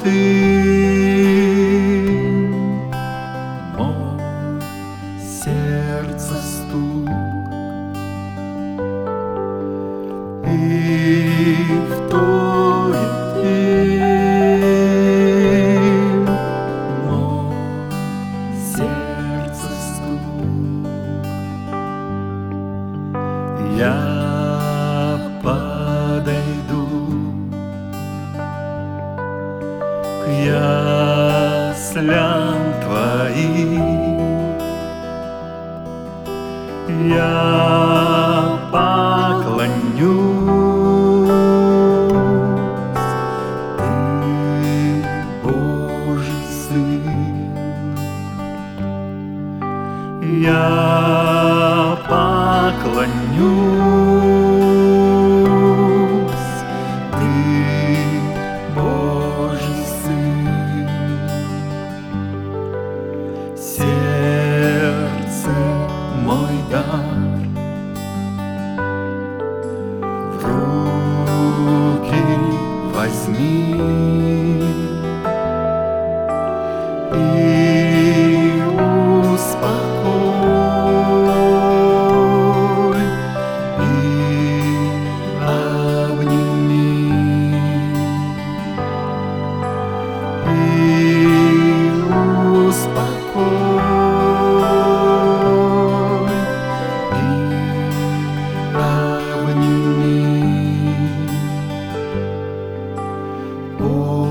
ты, мой сердце стук, и в твоем мой сердце стук. Я подойду к яслям твоим, я поклонюсь, ты Божий Сын. Я поклонюсь, ты Божий Сын. Сердце мой дар, в руки возьми и успокой, и обними, и успокой, и обними.